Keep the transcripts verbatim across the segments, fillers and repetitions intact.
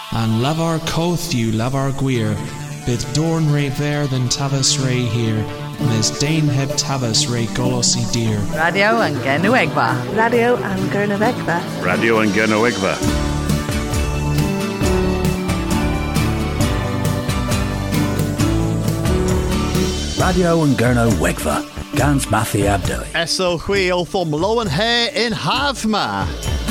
An lavar cothú lavar guir, bid dorn re ver than tavis re here, mes dain heb tavis re golosi dear. Radio an Gernowegva. Radio an Gernowegva. Radio an Gernowegva. Radio an Gernowegva. Gans Matthew Abdoi. Eso chwil thom lowen he in Havma.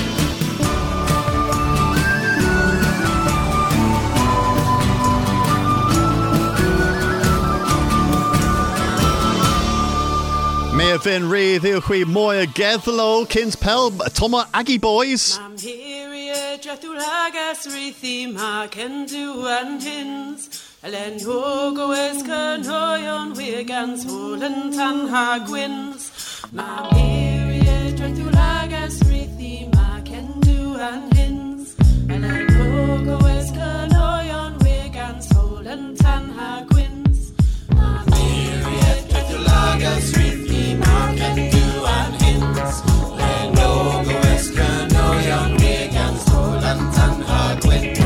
May have been re the chwi moya gethlo kins pel toma Aggie boys. Mam here dratulagas rithi ma can do and hins. Elen hogo es can hoyon wigans holen tan ha gwins. Mam here dratulagas rithi ma can do and hins. Elen hogo es can hoyon wigans holen tan ha gwins. Mam here dratulagas rithi ma can do and hins. Elen hogo es can hoyon wigans holen tan ha gwins.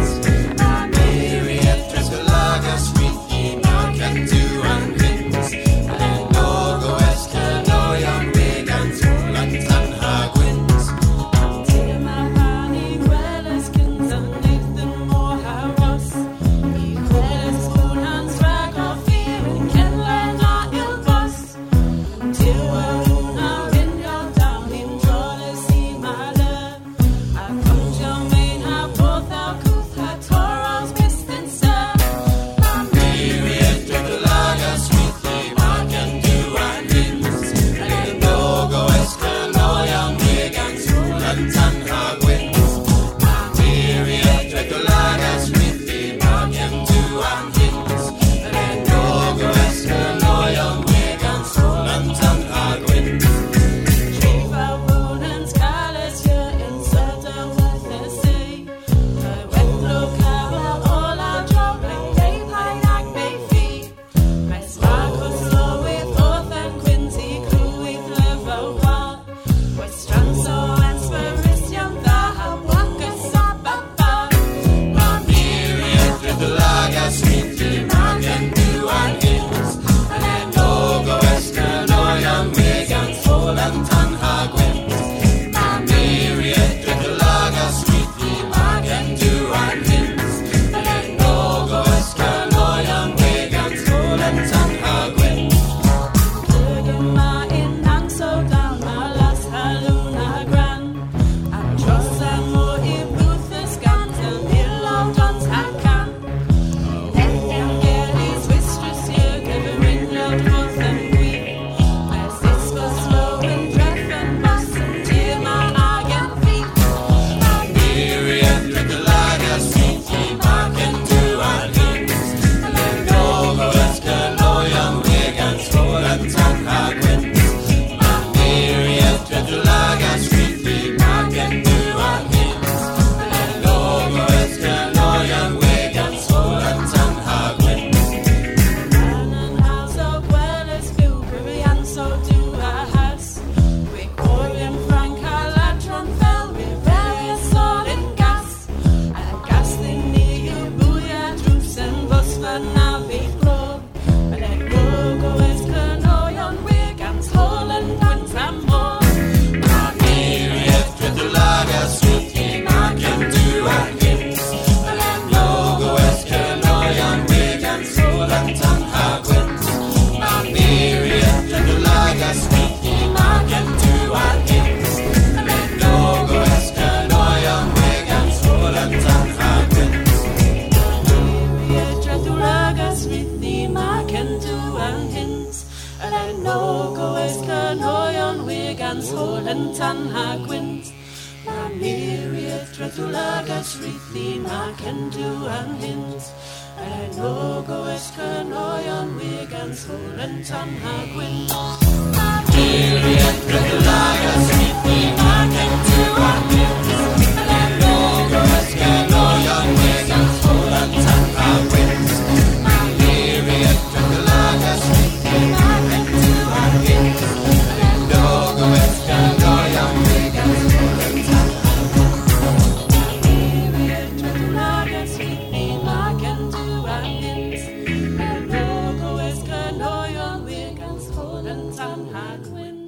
Yes.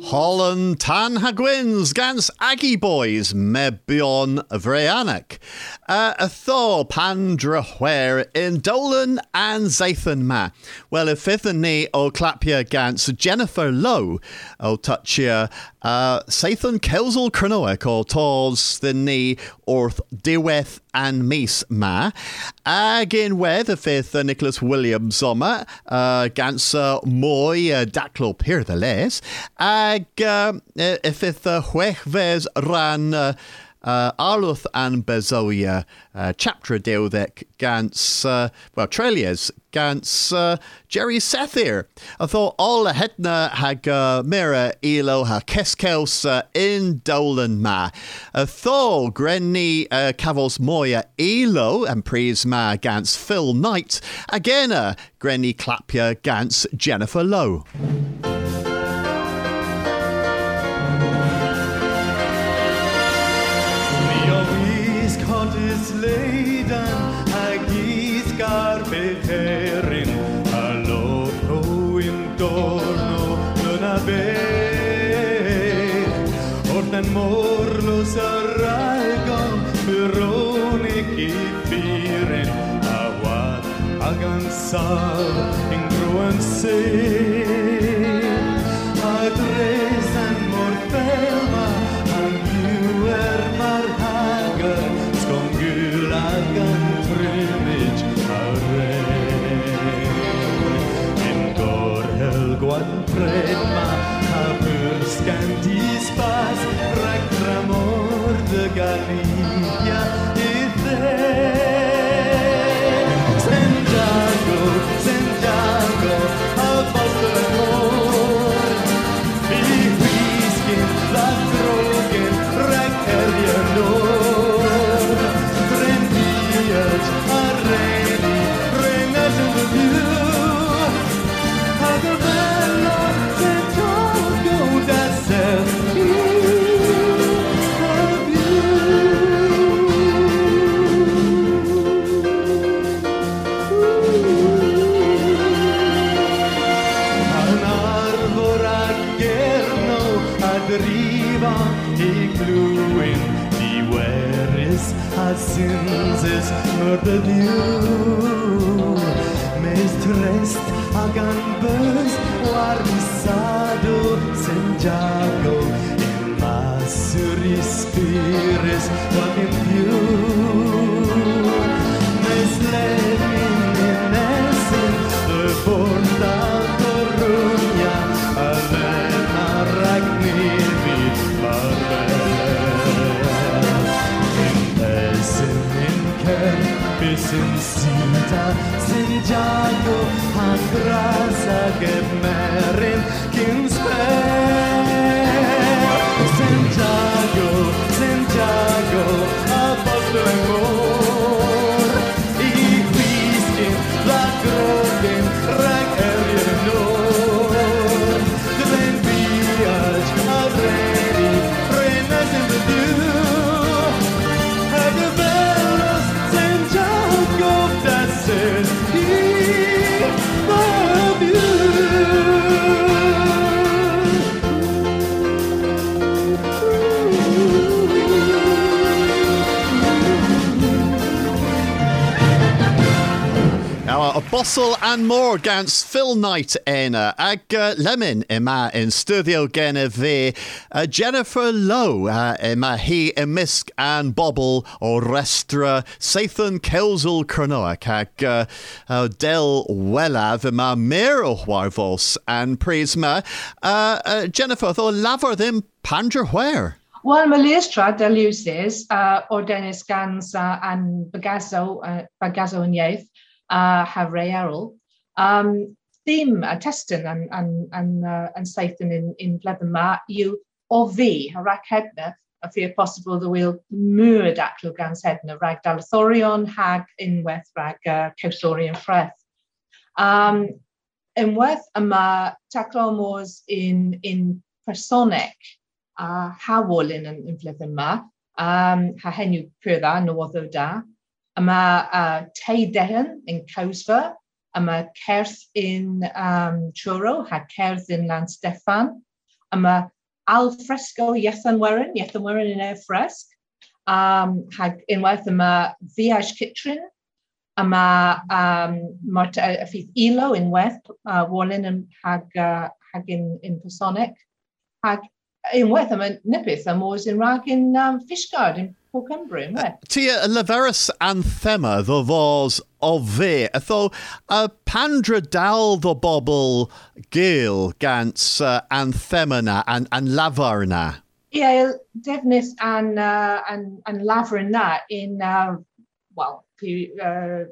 Holland Tan Hagwins gans Aggie Boys mebion Vreanic. Uh, a Thor Pandra Where in Dolan and Zathan Ma. Well, if fifth and knee o clapia gans Jennifer Lowe o touchia uh Zathan Kelsel Cronoic o tors the knee orth Deweth and Mees Ma. Agin wed the fifth uh, Nicholas Williams Sommer uh gans uh, Moy uh, Daclo Pier the Les. Ag uh, if fifth uh, Huechves ran uh, Uh, Arluth and Bezoia uh, chapter deodec gans uh, well Trelias gans uh, Jerry Sethir. I thought all the hetna hag uh, mira elo ha keskels uh, in Dolan ma. I thought Grenny uh, Cavos Moya elo and Prisma gans Phil Knight again uh, Grenny Clapia gans Jennifer Lowe. Leidan agis carpeterin allo in torno non ave ordan morlo sarragon verone che firen awat agansal in gruanse adres and mortelma anguer marhager Lagan trimage in Gorhel Guan Predma Habur Scandis Pas Ractramor de Galicia Ithe Santiago, Santiago Apostolamor Bibiskin, La Drogen, Racterianor Sins is murdered you Mistrest agan bus Guardisado Santiago In masuri spires Walking you Misled in essen The porta Coruña Alena Ragnir vid Bisin Sita Santiago Angrasa Gemerin Kingsper Santiago, Santiago Apostolamor Ich whiskin La Grogen Rag Elianor Dren Biaj Already Renas in the dew Have the bells Santiago that says he love you. Now, a bustle and more gans Phil Knight in uh, ag uh, lemon ima in studio gena ve uh, Jennifer Lowe uh, ima he emisk and bobble or restra Sathan Kelsel Cronoac ag uh, uh, del wellav ima mero warvos and prisma uh, uh, Jennifer though laver them pandra where. Wel, mae Leistra Delusis uh, o Dennis Gans uh, and Bagazo, uh, Bagazo yn Iaith, uh, Havrearol. Um, theme a testyn yn, yn, yn, uh, yn Saithan in, in Bleddyn ma yw o fi, a rhaid hedna, a fi posibl the will mwyd aclw gans hedna, rhaid dalathorion hag unwaith rhaid uh, cewsorion ffreth. Um, unwaith yma taclo mors in, in personec, a hawol yn yn Bleddyn ma, um, ha henw pwydda, nywoddo da. Yma uh, Teidehen in Cowsfer, yma Certh in um, Truro, ha Certh in Lan Steffan, yma al fresco Iethan Werin, Iethan Werin in air fresk. Um, hag unwaith yma Viage Kitrin, yma um, mart a fydd ilo unwaith, uh, Wallin and hag, uh, hag in, in Pasonic. Hag unwaith yma nipith am oes in rag in um, Fishguard in Port Cymru, unwaith. Tia leverus anthema the vos of ve, atho a pandra dal the bobble gil gans uh, anthemana and, and lavarna. Yeah, defnydd and uh, and and lafr in that in uh, well, p uh,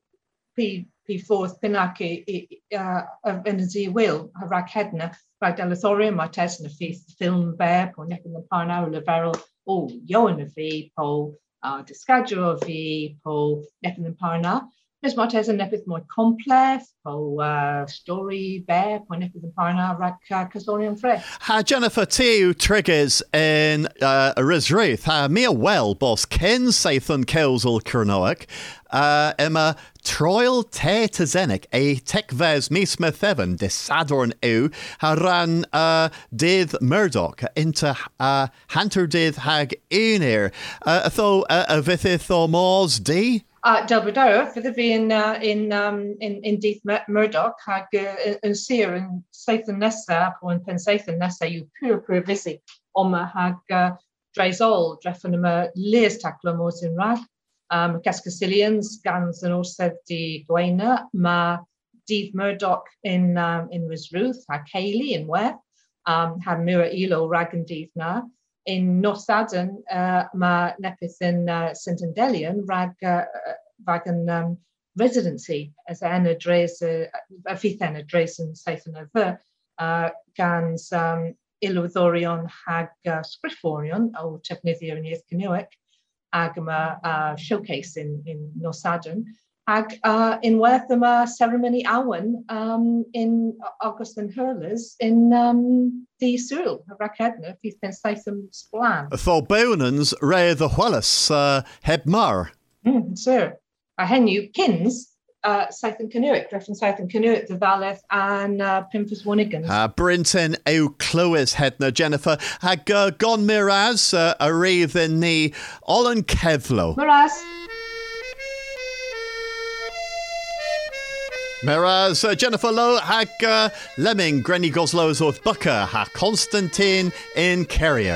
p p fourth pinaki uh yn y di wil a rag hedna rag delathorium my test and a feast film bear po neck in the parna leverel oh yo in the v po uh discadro v po neck in the parna. Miss Martes and nepith more complex, po uh, story bear, po nepith and parna, rag castorian fresh. Ha Jennifer Tiu triggers in uh, Rizruth, ha Mia well boss Ken Sathan Kelsel Kernoak, uh, Emma Troil Te Tezenic, a Tekvez Me Smith Evan, de Sadorn U, ha ran uh, Dith Murdoch into uh, Hunter Dith Hag Unir, uh, tho uh, a Vithith or Mors D. Uh, Delberdara, for the V in uh, in um in in Deith Murdoch, hag yn sir yn Sathan Nessa, po yn pen Sathan Nessa, yw pur pur visi, oma hag dreisol, dreffan yma leers taclo mors in rag, um, Cascasilians, gans yn orsedd di Gweina, ma Deith Murdoch in um, in Rizruth, hag Hayley in Weth, um, hag Mira Elo rag yn Deith na. In North Adden, uh, ma nepith in uh, Saint Endelion rag uh, rag an um, residency as an address a uh, fifth an address in Sathan over uh, gans um, Iludorion hag uh, Scriforion o Chepnithio and Yeth Canuic agama uh, showcase in in North Adden. Ag uh, in Werthama ceremony awen um, in August and Hurlers in um, the Cyril of Rakadna, Fifth and Satham Splan. Thorbounans Ray the Huelis uh, Hebmar. Mm, sir. A henu kins uh Satham Canuic, reference Satham Canuic, the Valeth and uh, Pimpus Wonigans. Uh, Brinton O Clywys Hedna Jennifer hag uh, Gon Miraz uh, a wreath in the Olin Kevlo. Miraz. Miraz uh, Jennifer Lowe hag uh, Lemming Grenny Goslows of Bucker ha Constantine in Carrier.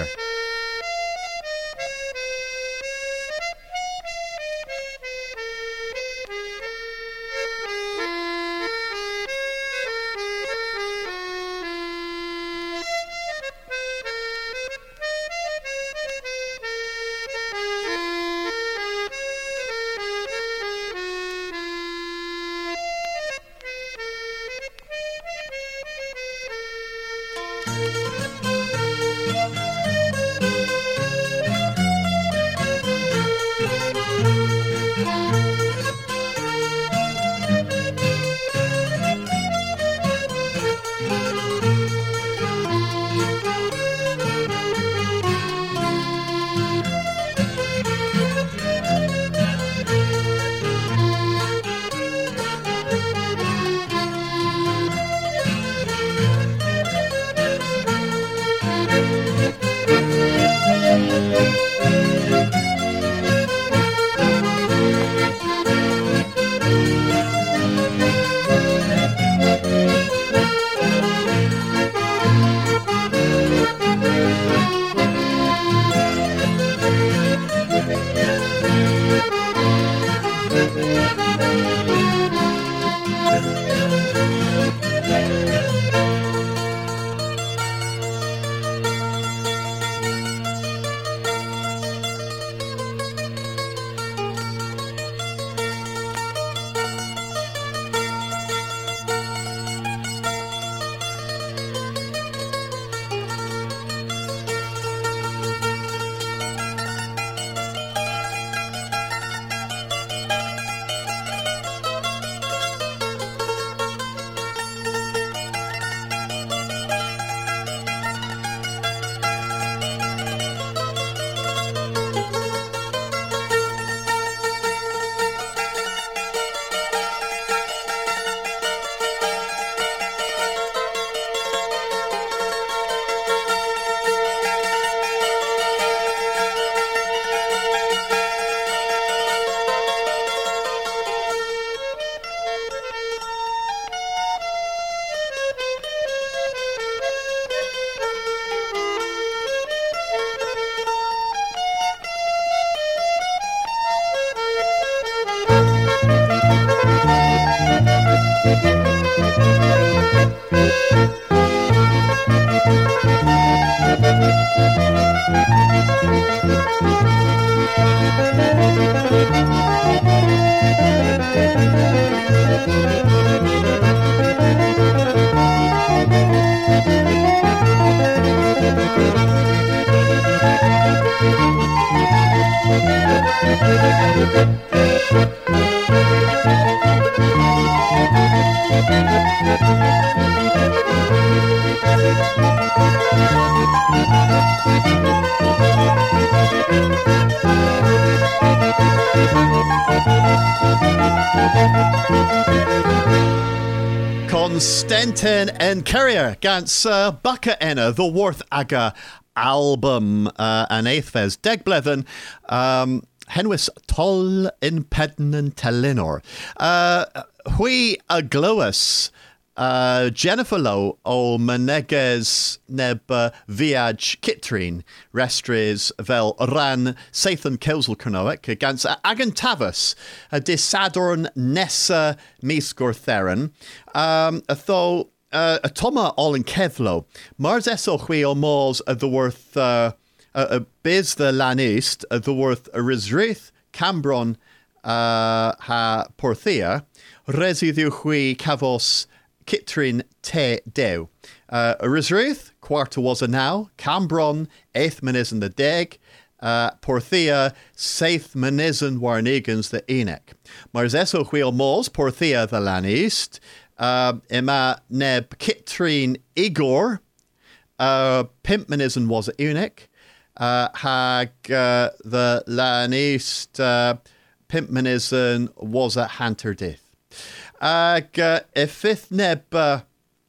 Constantin and Carrier gans uh, Bucka Enna, the Worth Aga album uh, an eighthfes Degblethen um, Henwis Toll in Pedden and Telinor. Uh, Hui Agloas uh, Jennifer Lowe o Meneges neb uh, Viaj Kittrin Restres vel ran Sathan Kelsel Kernoek against Agan Tavus a Disadorn Nessa Misgortheran um, though uh, a Toma all in Kevlo Mars eso hui o Mals of the worth uh, uh, Biz the Lanist of the worth Rizrith Cambron uh, ha Porthia Residu hui Cavos Kitrin te deu. Uh, Rizruth, quarter was a now, Cambron, eighth manizan the deg, uh, Porthia, saith manizan warnigans the Enoch. Marzeso wheel mos, Porthia the lanist, uh, Emma neb Kitrin Igor, uh, pimp manizan was a eunuch, uh, hag uh, the lanist, uh, pimp manizan was a hanter dith. Ag uh, ifith neb uh,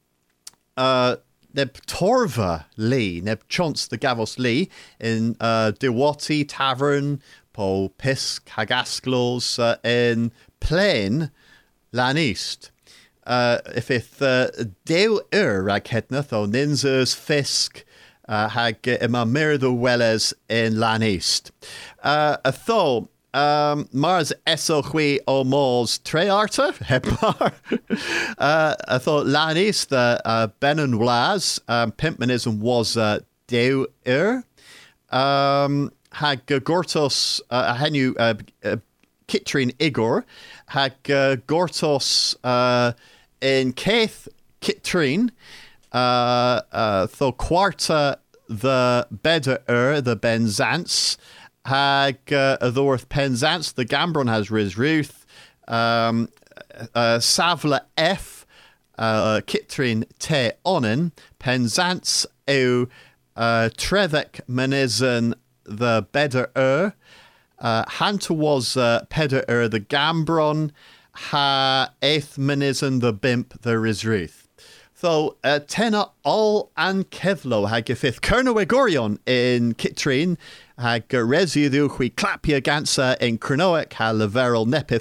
uh, neb Torva Lee, neb Chance the Gavos Lee in uh, Dewati Tavern, po Pisk Hagasclos uh, in Plain Lan East. Uh, ifith uh, Dew Ur rag hednath o Ninzers Fisk uh, hag ima mir the Welles in Lan East. Uh, a tho Um, Mars eso hui o mors tre arta hepar. uh, I thought Lanis the uh, Benon Wlas um, pimpmanism was uh, deu er. Um, hag uh, Gortos uh, henu uh, uh, Kitrin Igor hag uh, Gortos uh, in Keith Kitrin uh, uh, tho quarta the beda er the Benzance. Hag uh, the worth Penzance, the Gambron has Riz Ruth, um, uh, Savla F, uh, Kitrin Te Onin, Penzance Eu, uh, Trevek Menizan the Beder Ur, uh, Hanta was uh, Peder Ur the Gambron, Ha Eighth Menizan the Bimp the Riz Ruth. So, uh, Tena all and Kevlo hag ifith Kernowegorion in Kitrin, hag residu hui clapia gansa in Cronoic ha leveril nepith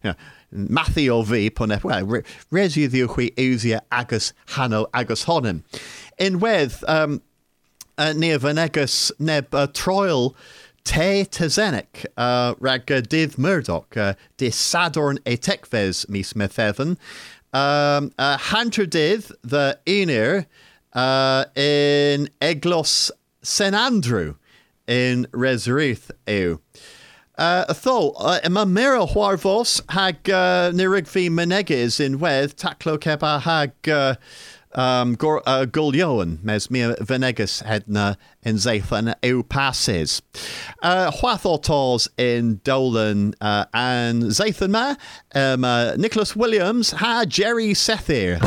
Matthew v ponep well residu hui usia agus hano agus honim. In with um uh, near Venegas neb uh, Troil te tezenic uh rag uh, div Murdoch uh, dis Sadorn etekves mis methevan. Um, uh, Hunter did the Enir uh, in Eglos Saint Andrew in Resurith eu. Uh, Tho, uh, ma mera huarvos hag uh, nirigvi meneges in weth taklo keba hag uh, um, gor, uh, gulioan mes mea venegas hedna in Zathan eu passes. Uh, Huathotos in Dolan uh, and Zathan ma um, uh, Nicholas Williams ha Jerry Sethir.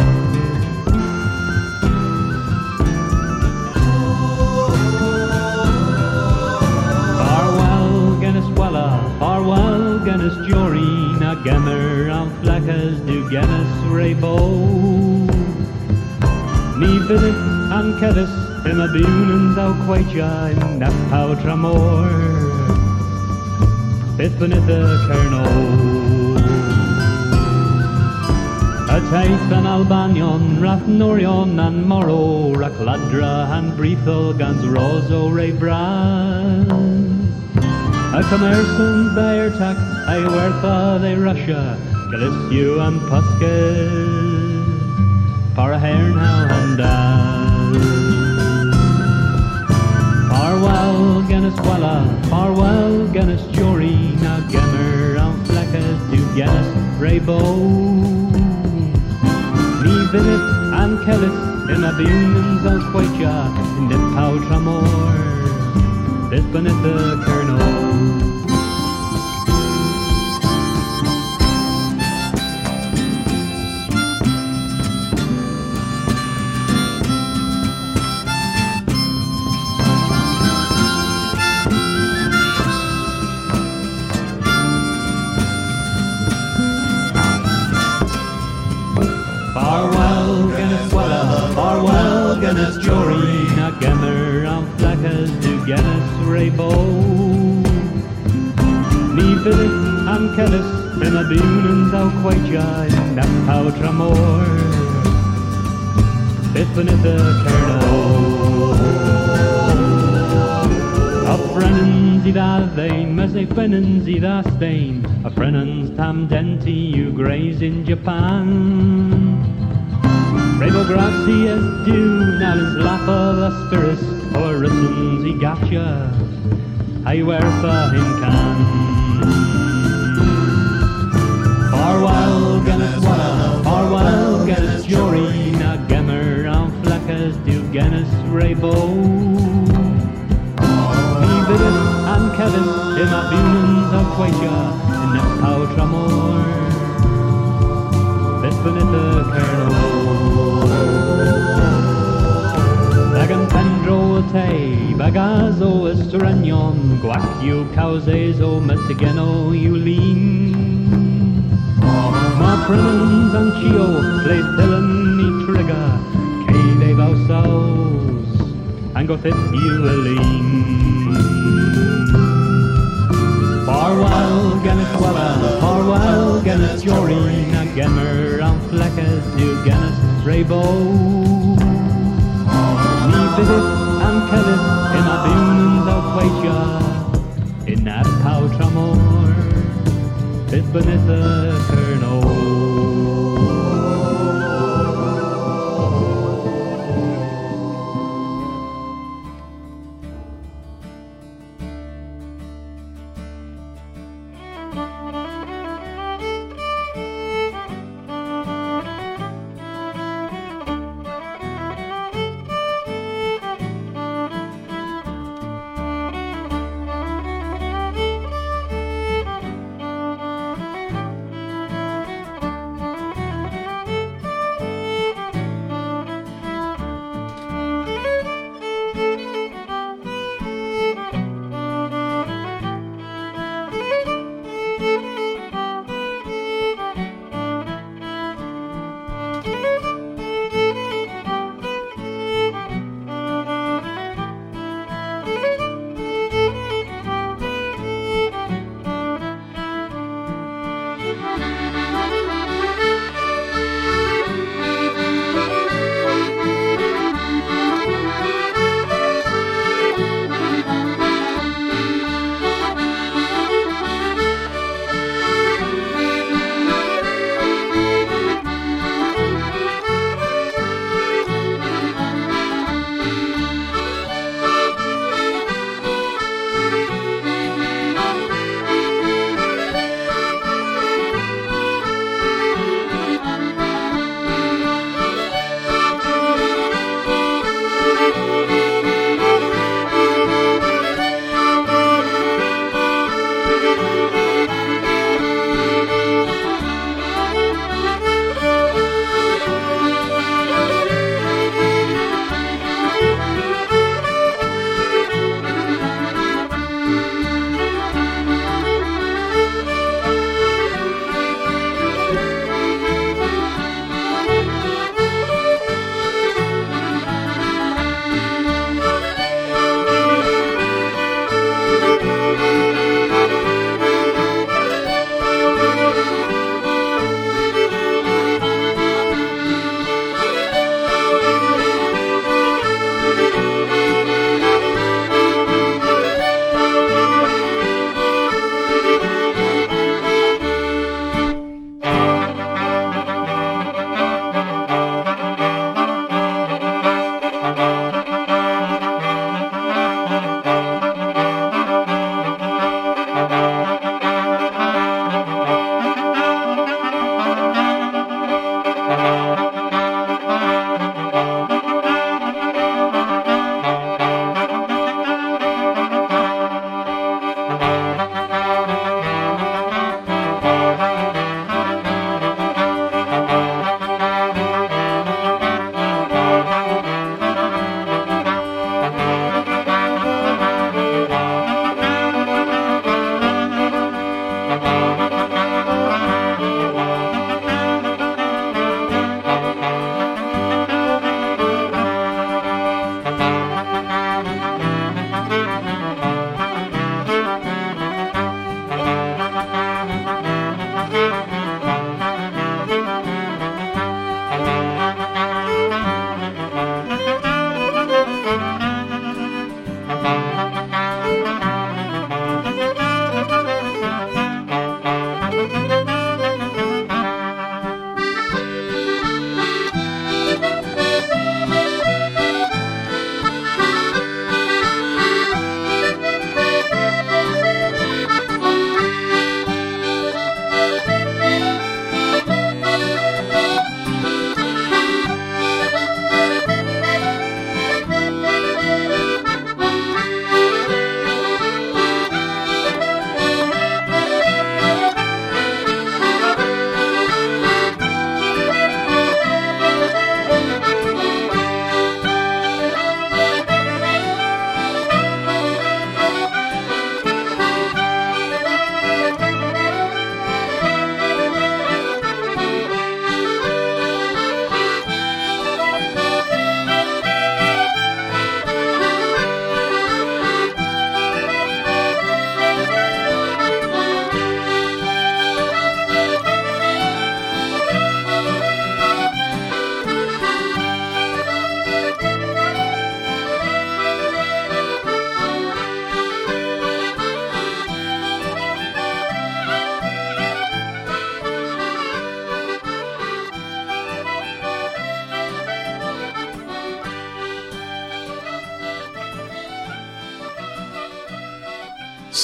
Farewell, Geniswella, farewell, Genis Jorina, Gemmer, and Flaccas, du Genis Raybo. Ni Vidit and Kevis, in a Bunans out Quaja, in Napau Tramor, Bitbanit the Kerno. A Taith and Albanion, Rathnorion and Moro, Rakladra and Brethel, Gans Roso Ray Bran. A commerçant they attack, I wertha they Russia, Galicio and Puskes. Parahern and Dan. Farewell, Geniswella, farewell, Genis Jorina, Gemmer, and Fleckes, to Genis Raybo. Ni Vidit and Kellis, in a Bunans out Quaja, in Nipau Tramor, this beneath the Colonel. Farewell, Guinness Jory, na gemmer an flechas du Guinness Raybo. Ní vidig an kevis in a bunans au quaja in that pow tramor. Biffin the kerno. A frennens I da vein, mes a frennens I da Spain. A frennens tam denti you graze in Japan. Rabo grassi as dew, now is lap of a spirit, or rissens I gotcha, I wear for him can. Farewell, Guinness Walla, farewell, Guinness Jory, na gemmer an flechas du Guinness Rabo. Ní vidig an kevis im a bunans a quaja, in that pow tramor. Biffin the kerno. Bagan pendro te, bagazo estranion, guacio causezo metigeno you lean. Ma prenons anch'io, play pillen ni trigger, cave vausaus, and go fit you a lean. Farewell, Guinness Wella, farewell, Guinness Jory, na gemmer an flechas du Guinness Raybo. Ní vidig an kevis in a bunans au quaja, in that pow tramor, biffin the kerno.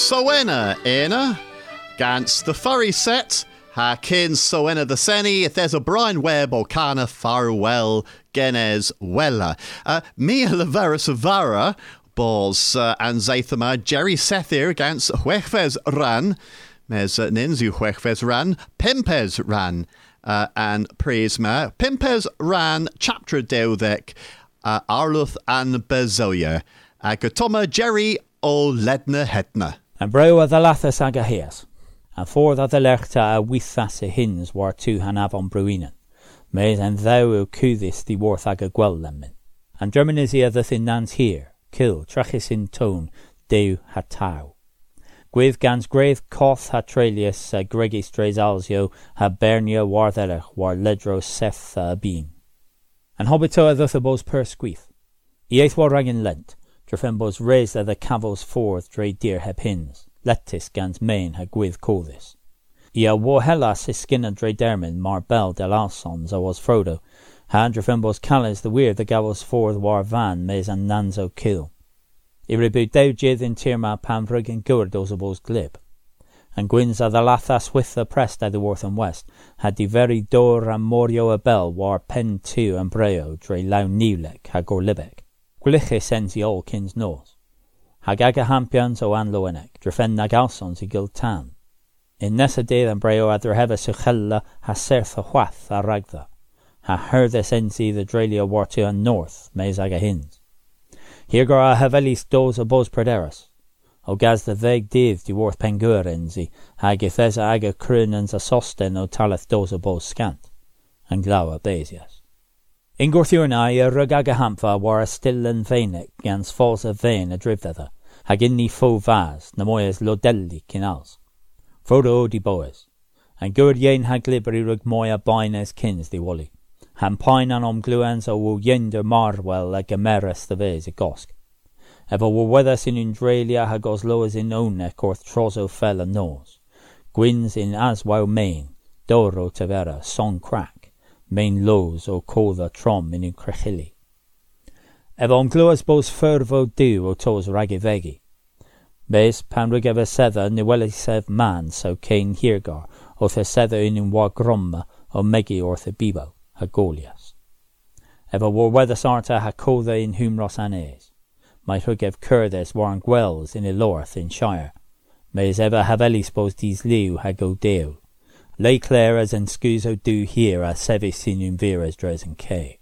Sowena Ena, Gans the furry set, Ha kin Sowena the Seni, if there's a Brian Webb or Kana farewell, Genes Wella. Uh, Mia Lavera Savara, Bos uh, and Zathama, Jerry Sethir, Gans Huechfez Ran, Mes uh, Ninzu Huechfez Ran, Pimpez Ran, uh, and Prisma, Pimpez Ran, Chapter Deudek, uh, Arluth and Bezoya, uh, Gotoma Jerry O Ledna Hetna. And breu a thalathas aga heas, and for that the lechta a withas a hins war tu han avon bruinen, mes and thou o cudis the worth aga gwell lemmin. And Germanisia the thin nans here, kill, trachis in tone, deu hatau. Gwydd gans grave coth ha trelius a gregis dres alzio ha bernia warthelech war ledro seth a bean. And hobbito a thuthabos per squeef. Iaith war ragin lent, Drefembos raised a the cavos forth dre deer heb hins, lettis gans main ha gwydd cothis. Ia wo hellas his skinna dre dermin mar bel del alsons a was Frodo, ha Drefembos callis the weird the gavos forth war van mes an nanzo kill. I rebu dew jid in tirma pan vrugin gurd osabos glib. And gwins a the lathas with the prest a the worth and west, had di very dor and morio a bel war pen tu and breo dre lau nilek ha gor libek. Gwyliche sens I all kins nos. Hag aga hampions o anloenek, drefen nag alsons I gil tan. In nessa de than breo adr heva suchella ha serth a huath a ragda. Ha herde sens I the drelia wartu an north, mes aga hins. Here gar a havelis dos a bos perderas. O gaz the veg div di worth pengur enzi, hag ithesa aga crunans a sosten o taleth dos a bos scant. And glawa besias. In Gorthurna a rug aga hampfa war a still and veinek gans falls a vein a drivdetha, hag inni fo vaz, na moyes lodelli kinals. Frodo di boes, and gurd yen hag liberi rug moya bines kins di wally. Han pine an om gluans o wo yender marwell a gameras the vez a gosk. Ever wo weathers in Undralia hag os loas in onek orth trozo fell a nose. Gwins in aswow main, doro tavera, song crack. Main lows o codda trom in crechili. Ev on gluas bos furvo du o tos ragivegi. Bes pan rug ever sether niweli sev man so cain hirgar o the sether in war gromma o megi or the bibo, ha golias. Ever war weather sarta ha codda in humros anes. Might rug ev curdes warn gwells in ilorth in shire. Mes ever havelis bos dis liu ha go deo. Lay claras and scuso do here a sevis in umviras dres and k.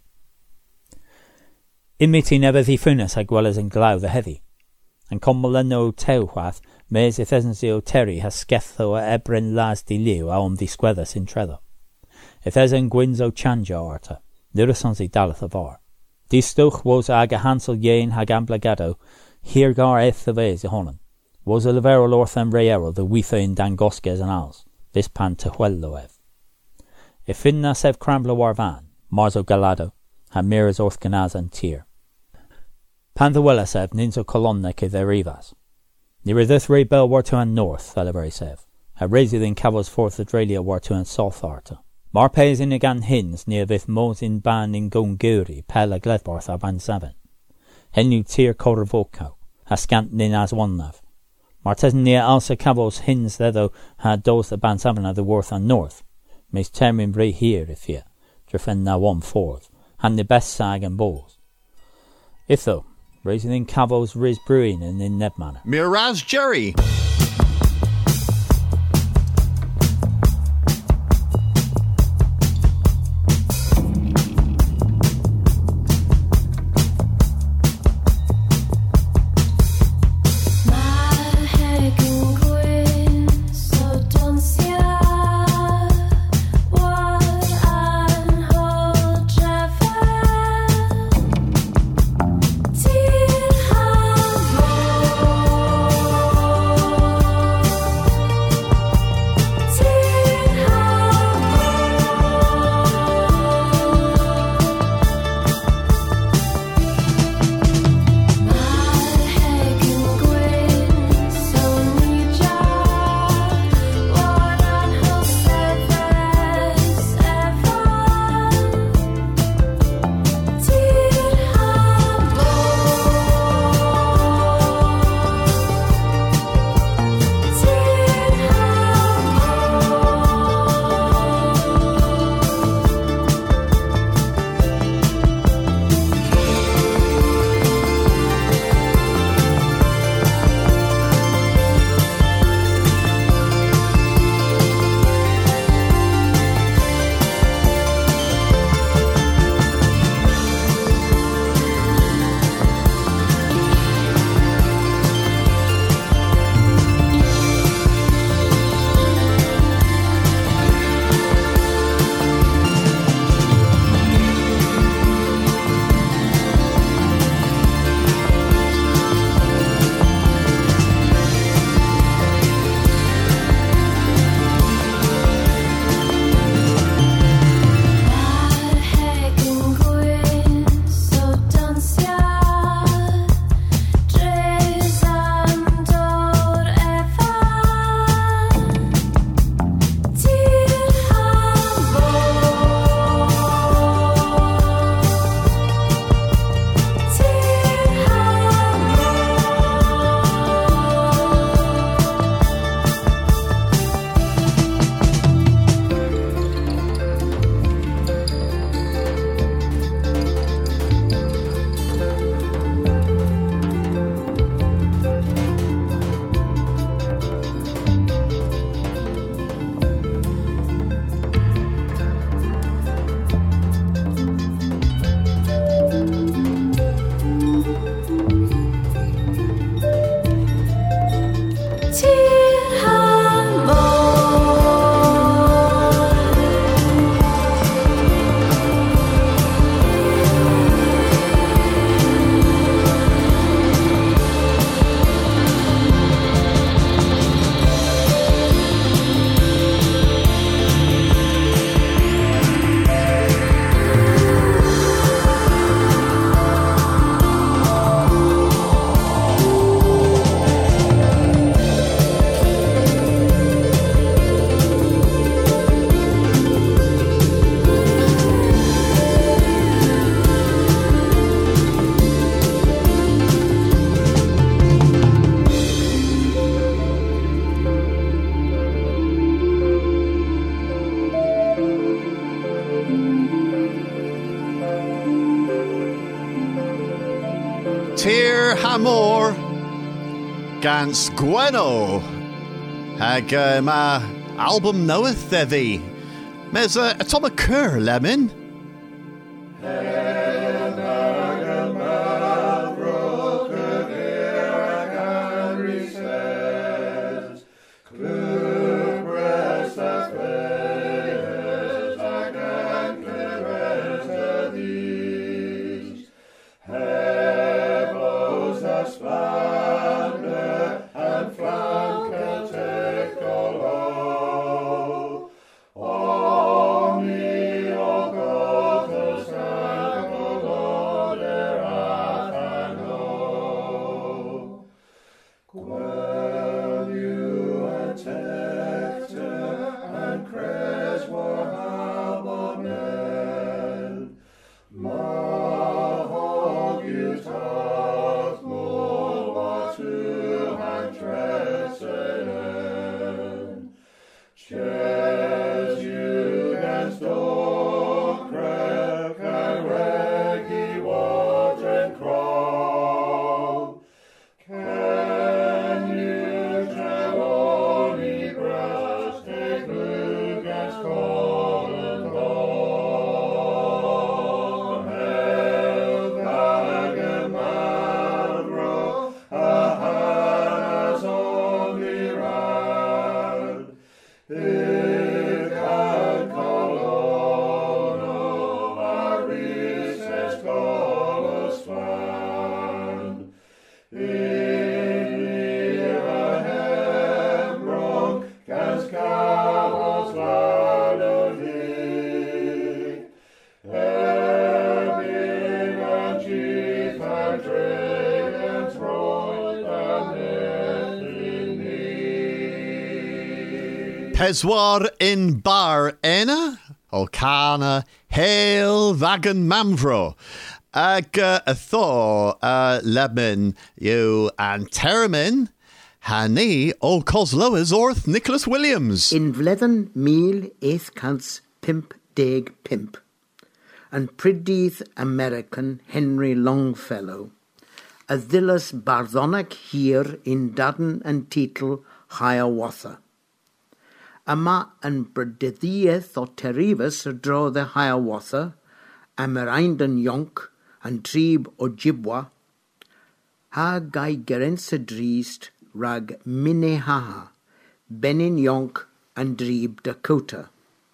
Imiti never the funas as well as in glau the heavy. And comoleno teuhath, mes if esensio terry has sketho a ebren las di liu aum di squethas in treather. If esen gwinzo chanja arta, nirasonsi dalath of ar. Di stuch was aga hansel yen hag amblagado, here gar eth the vase honan. Was a levero lorth and reero the witha in dangoskes and als. This pan te huelloev. If finna sev crambla war van, marzo galado, ha miras orth ganaz and tier. Pan the wella sev ninzo colonna ke their rivas. Nira this re bell war to an north, Feliberi sev. Ha raised in cavos forth Adralia war to an south arta. Mar pays in agan hins near vith mos in ban in gonguri, pela gledbarth a ban seven. Henu tier korvoco, ha scant nin as one nav. Martes near also cavos hins thither had dos the ban seven of the worth and north. Mes termin bre here if ye, drefen na one fourth, and the best sag and balls. If though, raising in cavos riz brewing and in neb manner. Miraz Jerry. Oh Mer Hamor Gans Gweno Hag uh, ma album knoweth thee. Mes a Tom a Cur lemon. Peswar in bar ena, o cana hail vagan mamvro. Ag uh, a thaw uh, lebin you and termin hani o cosloas orth Nicholas Williams. In vledden mil eight cants pimp deg pimp. And Pridydd American Henry Longfellow. A dhillas barddonach here in Darden and Teetle Hiawatha. Yma yn brydyddiaeth o terifus y drodd y Hiawatha, am yr eind yn Ionc, yn trib o Jibwa, ha gai gerens y drist rag Minnehaha, benin Ionc yn drib Dakota.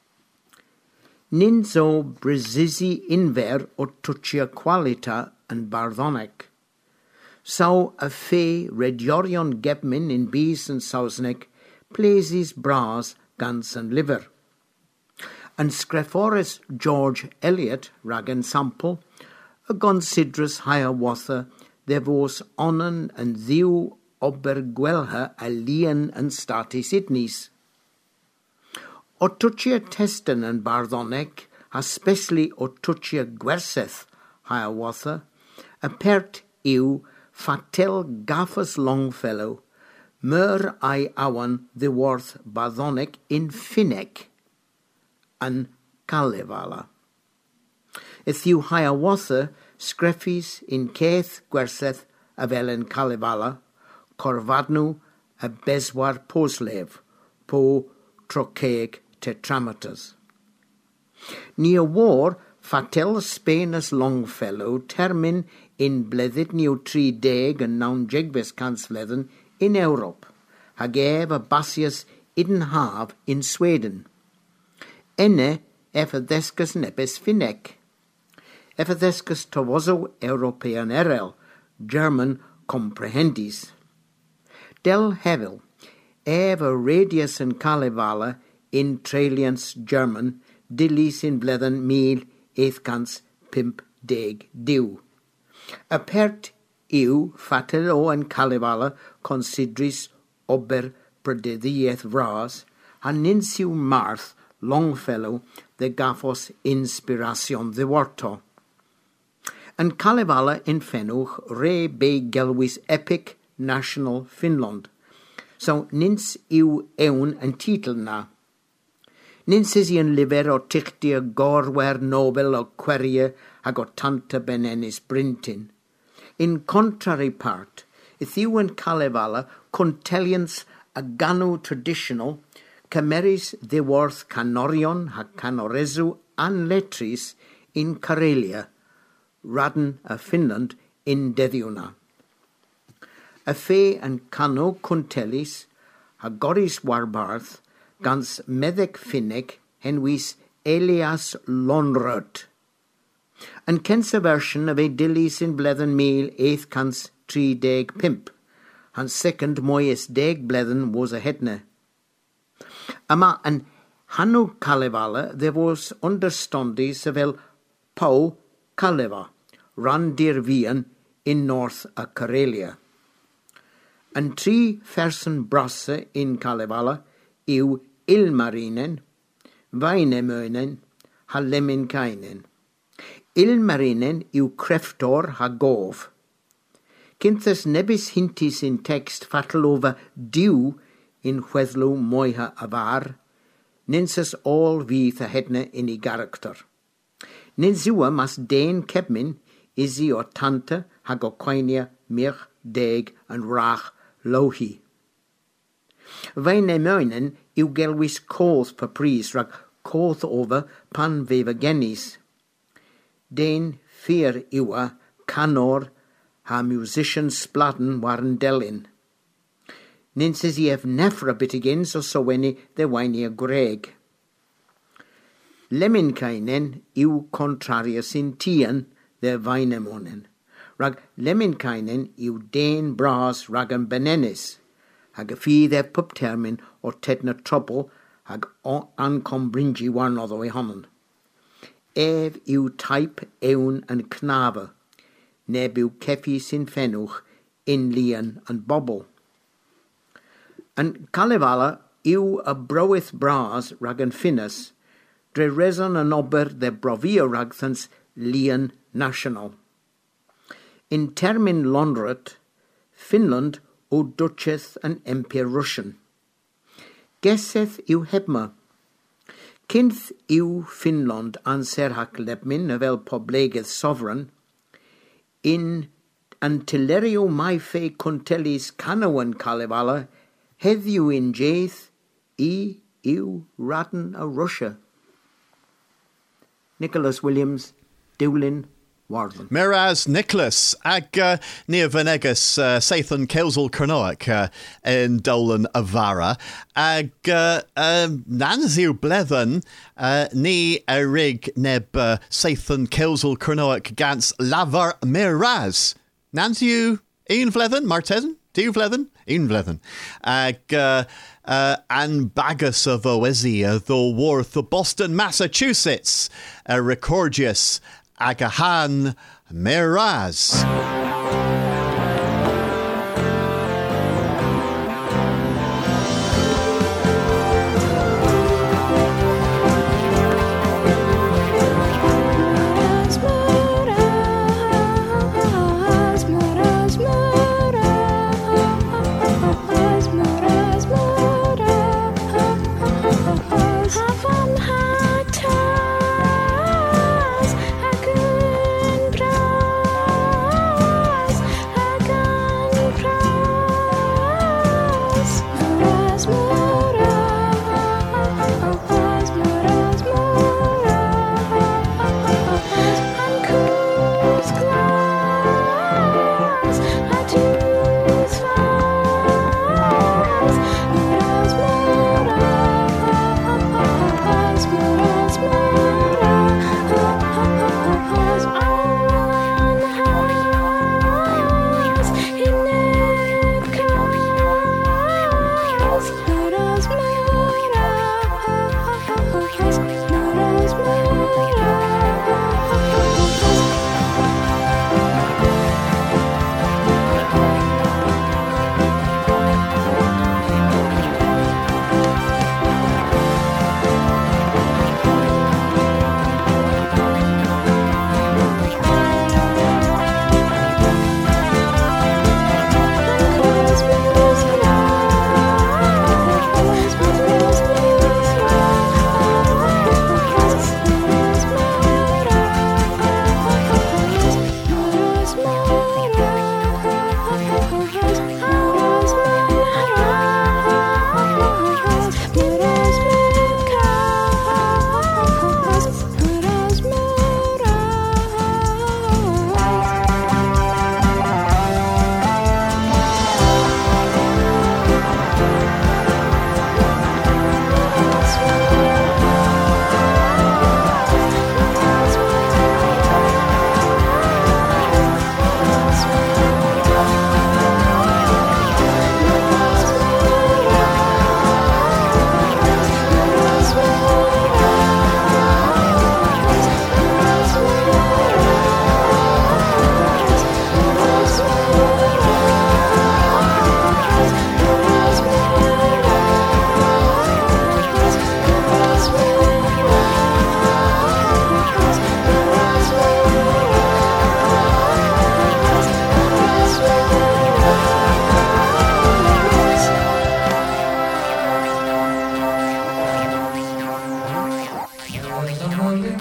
Nin zo brezisi infer o twtsia qualita yn barddonec. Saw a fe rediorion gebmin in Bys and Sausneg, plaises bras gans and liver. And Screforis George Eliot rag sample, a considrus Hiawatha, there was onan and ddiw obergwelha a lian and stati Sydneys. O twtsia testan and barddonec, especially o twtsia gwerseth Hiawatha, a pert yw fatel gaffas Longfellow, Mer ai awan the worth barddonec in Finneg, and Kalevala. Ith yw Hiawatha screffis in Keith gwerseth a fel yn Kalevala, corfadnw a beswar poslev, po troceig tetramaters. Near war, fatel Spainus Longfellow termin in bleddyd niw tri deg and nawn jegbes kansfledden in Europe, hag ef a basius idden haf in Sweden. Enne efaddescus nebes Finneg. Efaddescus tovoso European erel, German comprehendis. Del Hevel, ef a radius in Kalevala in Tralians German, dilis in bledden mil eightkans pimp deg diw. A pert yw fatel o yn Kalevala considris ober pردyddiaeth vras, a nins yw Marth Longfellow the gaffos inspiration ddiwarto. Yn Kalevala in Fenwch re be gelwis epic national Finland, so nins yw ewn yn titl na. Nins is yn lifer o tichti a gorwer nobel o querie ag o tanta benenis Brintin. In contrary part, Ithiw and Kalevala contelians a ganu traditional cameris ddiworth canorion ha canoresu an letris in Karelia, Radden a Finland in Deddiuna. A fe and cano contelis ha goris warbarth gans medec finnig henwis Elias Lonrod. And kensa version of a dillis in blethen meal eighth cans tri deg pimp, and second moyes deg blethen was a hedne. Ama an Hanu Kalevala there was understandis sevel Pau Kaleva, ran dir vian in north a Karelia. And tri fersen brasse in Kalevala iu Ilmarinen, Weinemöinen, ha Leminkainen. Ilmarinen iu creftor ha gov. Kinthas nebis hintis in text fatal over diw in chweddlu moiha avar, ninsas all vyth a hedne in I character. Ninsiwa mas dein kebmin isi o tante hag o koinia mir deg and rach lohi. Weinemöinen iu gelwis koth papris rag koth over pan veva genis. Dein fear iwa canor ha musician splatten waren delin. Ninses i ef nefra bitigins o soweni de weinia greg. Leminkainen iu contrarius in tian de weinemonen. Rag leminkainen iu dein bras ragan benenis. Hag a fi de puptermin o tedna trouble hag ancombringi warn other way honnen. Ev iu type eun and knave, nebu kefis in fenuch, in lian and bobble. And Kalevala iu a broeth bras ragan finas, dre reson an ober de brovio ragthans lian national. In termin Lonrot, Finland o Duchess and Empire Russian. Geseth iu hebma. Kinth iu Finland an serhak lepmin avel poblegeth sovereign, in antilerio mai fe contelis canawan Kalevala, heddiu in jaith, I iu radden a Russia. Nicholas Williams, Dewlin, Warden. Miraz Nicholas ag uh, near Venegas uh, Sathan Kelsel Kernoak uh, in Dolan Avara ag uh, uh, Nanziu Blethen uh, ni a rig neb uh, Sathan Kelsel Kernoak gans Lavar Miraz Nanziu Ian Vlethen Martesen Diu Vlethen Ian Vlethen ag uh, uh, an Bagus of Oesia the Worth of Boston, Massachusetts uh, Recordius Agahan Miraz. Bra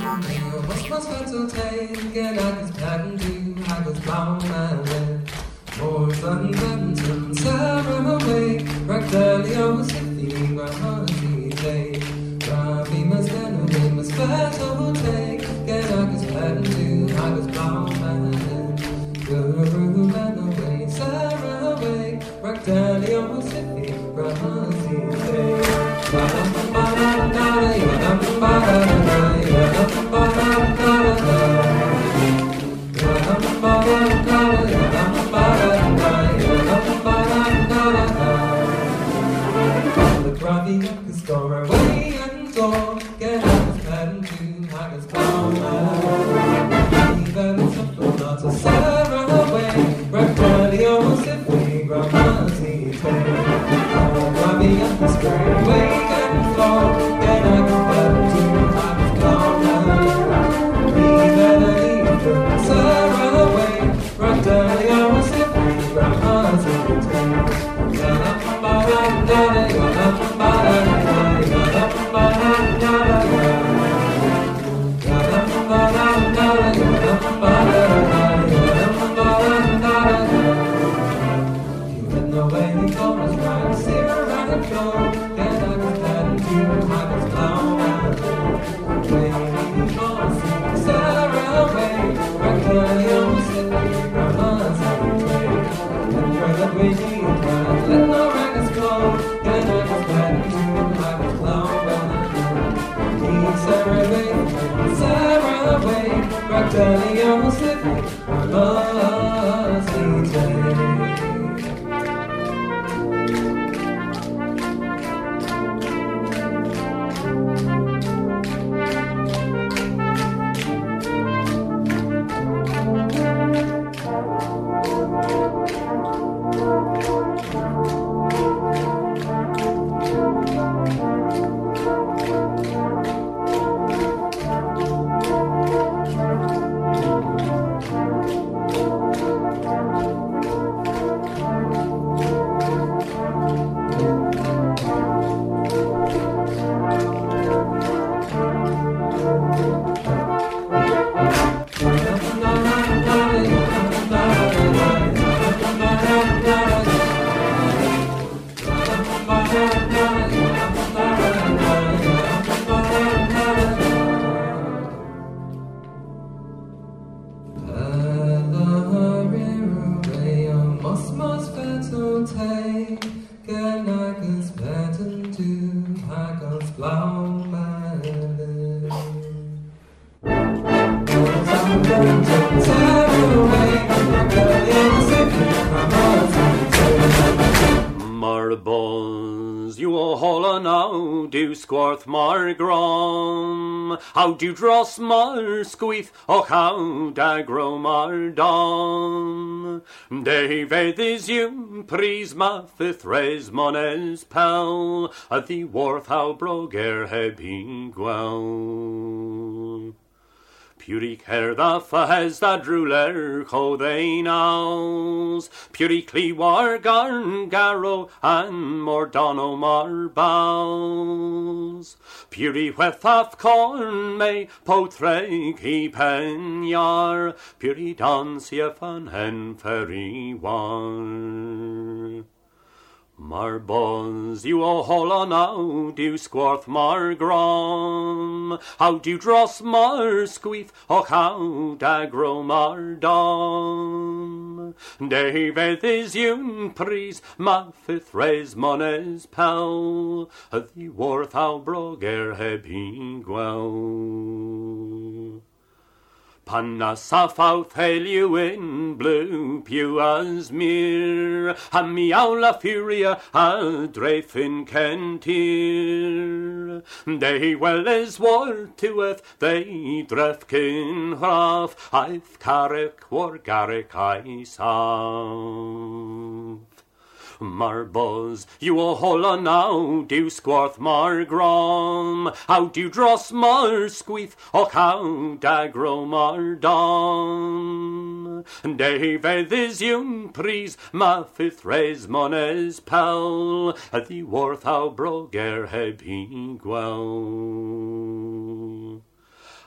was was fetal take, and agus pattern do, agus blown and win. More fun than some Sarah away, Ragdalio City, Ramadi Day. Ravi must then we must fetal take, and agus pattern do, agus blown and win. Guru man away, Sarah away, Ragdalio City, Ramadi Day. Store away and go, get out of bed and do haggis blown out. Even if it's not a Sarah away, Ragdalio City, Ramadi Day. Oh, Ravi and the spring, wake and flow, get out of bed and do haggis blown out. Even if it's Sarah away, Ragdalio City, Ramadi Day. Ragdalio City, Ramadi Day. Squarth mar grom, how do dross mar squeeth, och how da grow mar dom. David is you, pris ma fifth res mones pel, at the worth how broger hebi gwell. Purig her the fahes da druler cho they nowls, Purig clee war garn garrow and mordono mar bowls. Purig wethaf corn may potreg he penyar, Purig dance ye fan hen ferry war. Mar bons, you o holla now, do squarth mar grom, how do dross mar squeeth, och how da grow mar dom. David is yun pris, ma fifth res mones pel, the worth how broger hebi gwell. Panna safouth heliu in blue pew as mir, a miaula furia a drefin kentir. They well as war tueth, they drefkin hraf, I'th carrick war garrick I sav. Mar buzz, you o holla now, do squarth mar grom, how do dross mar squeeth, och how da grow mar dom. David is yun pris, ma fifth res mones pel, at the worth how broger hebi gwell.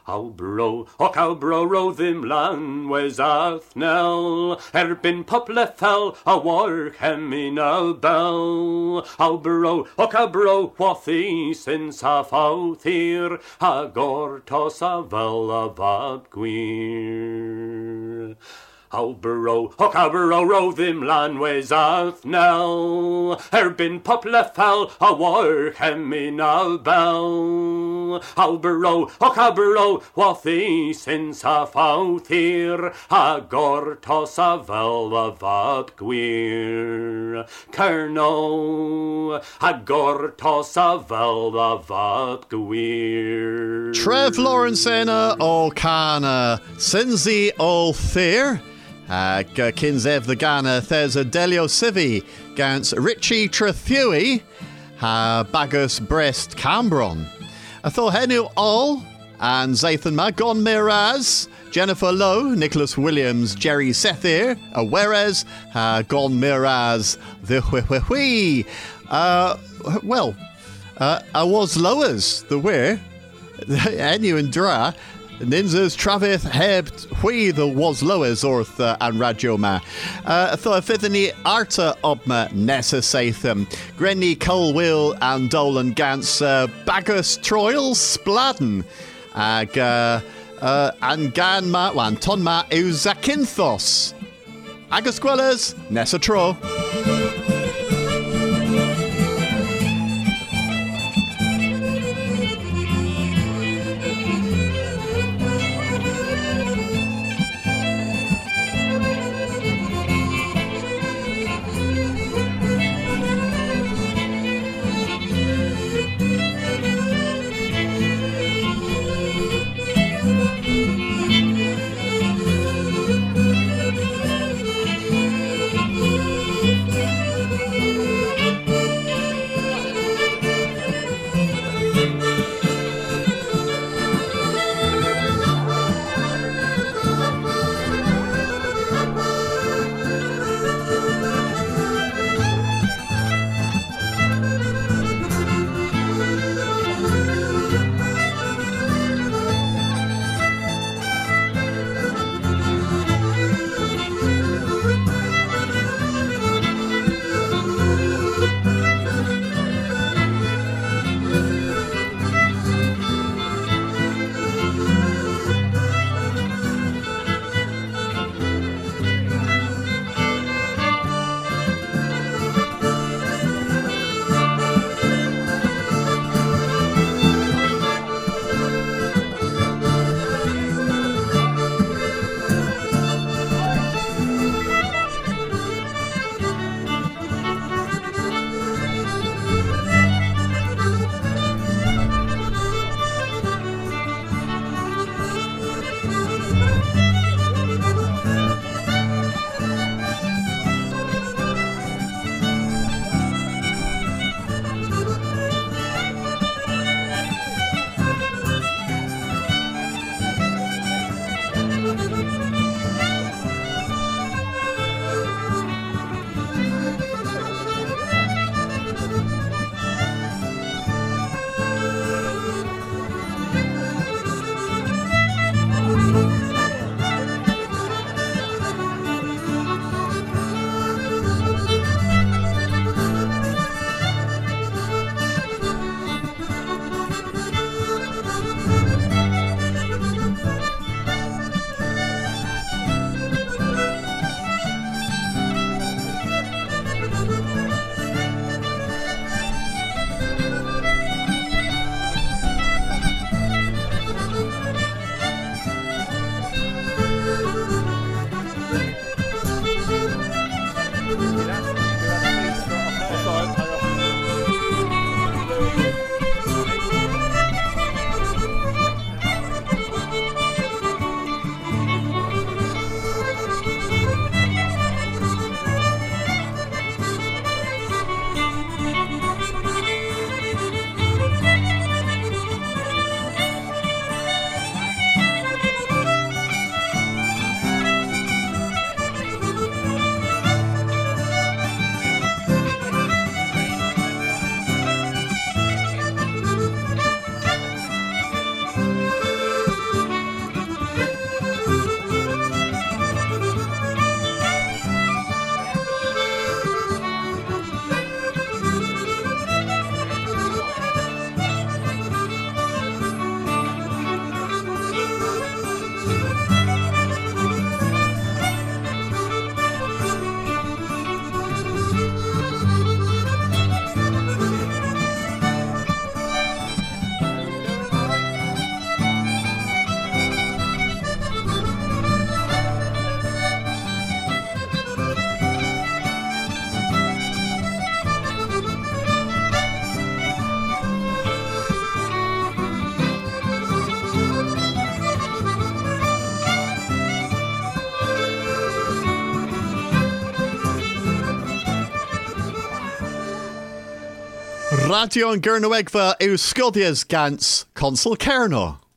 How bro, och how bro ro them lan was athnel, erbyn pople fell a war cheminal bell. How bro, och how bro wathi since a fawthir, a gortos a vel a vad gwir. How bro, och how bro ro them lan was athnel, erbyn pople fell a war cheminal bell. How bro, och how bro wathi since a fawthir, a gortos a vel a vad gwir. Kerno, a gortos a vel a vad gwir. Trev Lawrencena o Cana, Sinzi o Thir. Ag uh, Kinzev the Gana, there's a Delio Civi, Gans Richie Trethui, ha Bagus Brest Cambron. I thought Henu All, and Zathan Magon Miraz, Jennifer Lowe, Nicholas Williams, Jerry Sethir, a Whereas, ha Gon Miraz, the Hui Uh, well, uh, I was Lowers, the Where, Henu and Dra. Ninzas Travith Hebt Hui the was Loes Orth uh, and Radioma. Uh Tho Fithani Arta Obma Nessa Satham. Grenny Colwill and Dolan Gans uh, Bagus Troil Spladen. Ag uh, uh, and Gan Ma Wan Tonma Euzakinthos. Agus Gwellers Nessa Tro. Radio yn Gyrnywegfa yw Sgodias gans Consul Cerno.